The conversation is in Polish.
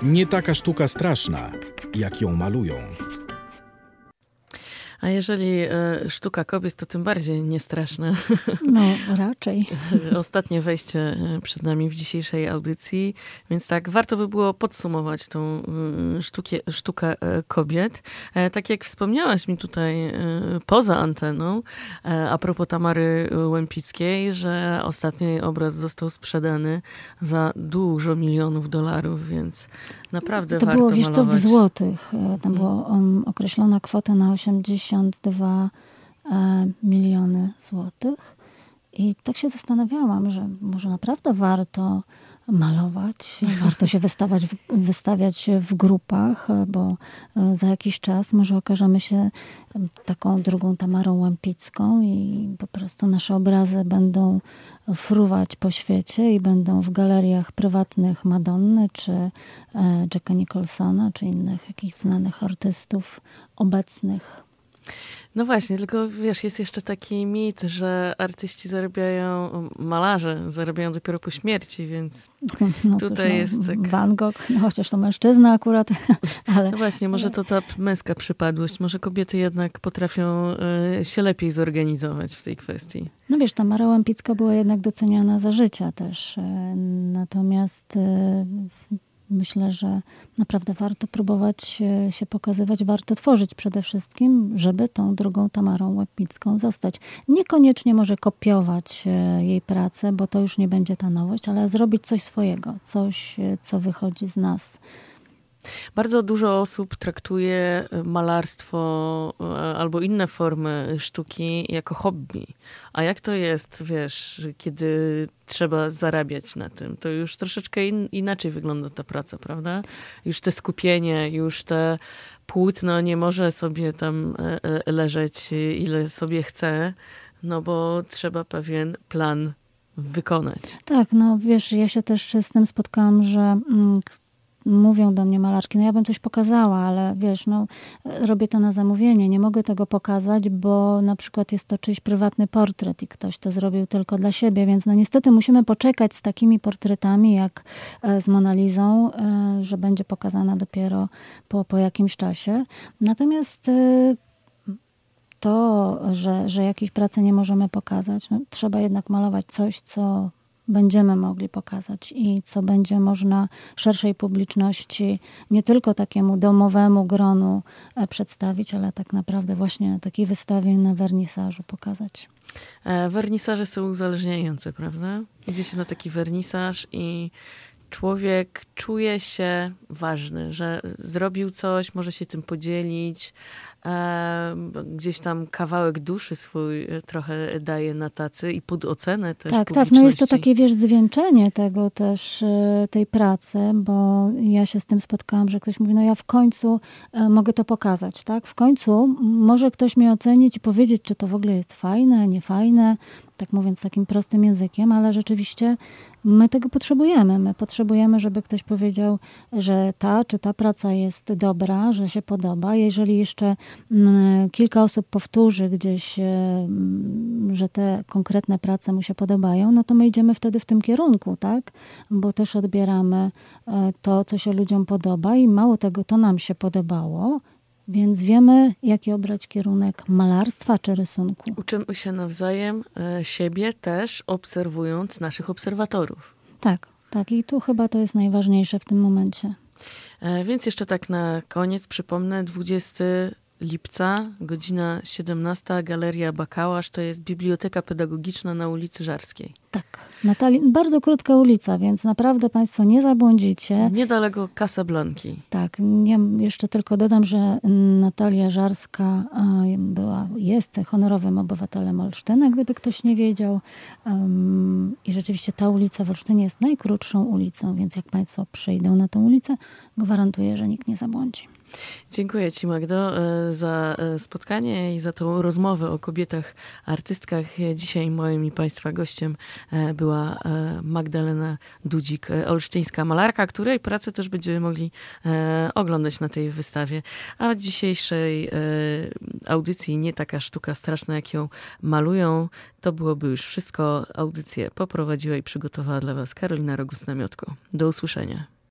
Nie taka sztuka straszna, jak ją malują. A jeżeli sztuka kobiet, to tym bardziej niestraszne. No, raczej. Ostatnie wejście przed nami w dzisiejszej audycji, więc tak, warto by było podsumować tą sztukę kobiet. Tak jak wspomniałaś mi tutaj poza anteną, a propos Tamary Łempickiej, że ostatnio jej obraz został sprzedany za dużo milionów dolarów, więc naprawdę warto malować. To było, wiesz co, w złotych. Tam była określona kwota na 82 miliony złotych. I tak się zastanawiałam, że może naprawdę warto malować, warto się wystawiać w grupach, bo za jakiś czas może okażemy się taką drugą Tamarą Łempicką i po prostu nasze obrazy będą fruwać po świecie i będą w galeriach prywatnych Madonny, czy Jacka Nicholsona, czy innych jakichś znanych artystów obecnych. No właśnie, tylko wiesz, jest jeszcze taki mit, że artyści malarze zarabiają dopiero po śmierci, więc no tutaj cóż, jest tak... Van Gogh, no chociaż to mężczyzna akurat, ale... No właśnie, może to ta męska przypadłość, może kobiety jednak potrafią się lepiej zorganizować w tej kwestii. No wiesz, Tamara Łempicka była jednak doceniana za życia też, natomiast... Myślę, że naprawdę warto próbować się pokazywać, warto tworzyć przede wszystkim, żeby tą drugą Tamarą Łempicką zostać. Niekoniecznie może kopiować jej pracę, bo to już nie będzie ta nowość, ale zrobić coś swojego, coś, co wychodzi z nas. Bardzo dużo osób traktuje malarstwo albo inne formy sztuki jako hobby. A jak to jest, wiesz, kiedy trzeba zarabiać na tym? To już troszeczkę inaczej wygląda ta praca, prawda? Już te skupienie, już te płótno nie może sobie tam leżeć ile sobie chce, no bo trzeba pewien plan wykonać. Tak, no wiesz, ja się też z tym spotkałam, że mówią do mnie malarki, no ja bym coś pokazała, ale wiesz, no robię to na zamówienie, nie mogę tego pokazać, bo na przykład jest to czyjś prywatny portret i ktoś to zrobił tylko dla siebie, więc no niestety musimy poczekać z takimi portretami jak z Monalizą, że będzie pokazana dopiero po jakimś czasie. Natomiast to, że jakiejś pracy nie możemy pokazać, no, trzeba jednak malować coś, co będziemy mogli pokazać i co będzie można szerszej publiczności, nie tylko takiemu domowemu gronu przedstawić, ale tak naprawdę właśnie na takiej wystawie, na wernisażu pokazać. Wernisaże są uzależniające, prawda? Idzie się na taki wernisaż i człowiek czuje się ważny, że zrobił coś, może się tym podzielić, gdzieś tam kawałek duszy swój trochę daje na tacy i pod ocenę też tak, publiczności. no jest to takie, wiesz, zwieńczenie tego też, tej pracy, bo ja się z tym spotkałam, że ktoś mówi, no ja w końcu mogę to pokazać, tak? W końcu może ktoś mnie ocenić i powiedzieć, czy to w ogóle jest fajne, niefajne, tak mówiąc takim prostym językiem, ale rzeczywiście my tego potrzebujemy. My potrzebujemy, żeby ktoś powiedział, że ta czy ta praca jest dobra, że się podoba. Jeżeli jeszcze kilka osób powtórzy gdzieś, że te konkretne prace mu się podobają, no to my idziemy wtedy w tym kierunku, tak? Bo też odbieramy to, co się ludziom podoba i mało tego, to nam się podobało. Więc wiemy, jaki obrać kierunek malarstwa czy rysunku. Uczymy się nawzajem siebie też, obserwując naszych obserwatorów. Tak. I tu chyba to jest najważniejsze w tym momencie. Więc jeszcze tak na koniec przypomnę, 20 lipca, godzina 17, Galeria Bakałarz, to jest Biblioteka Pedagogiczna na ulicy Żarskiej. Tak. Bardzo krótka ulica, więc naprawdę Państwo nie zabłądzicie. Niedaleko Casablanki. Tak. Ja jeszcze tylko dodam, że Natalia Żarska jest honorowym obywatelem Olsztyna, gdyby ktoś nie wiedział. I rzeczywiście ta ulica w Olsztynie jest najkrótszą ulicą, więc jak Państwo przyjdą na tą ulicę, gwarantuję, że nikt nie zabłądzi. Dziękuję Ci, Magdo, za spotkanie i za tą rozmowę o kobietach artystkach. Dzisiaj moim i Państwa gościem była Magdalena Dudzik, olsztyńska malarka, której pracę też będziemy mogli oglądać na tej wystawie. A w dzisiejszej audycji Nie taka sztuka straszna, jak ją malują, to byłoby już wszystko. Audycję poprowadziła i przygotowała dla Was Karolina Rogus-Namiotko. Do usłyszenia.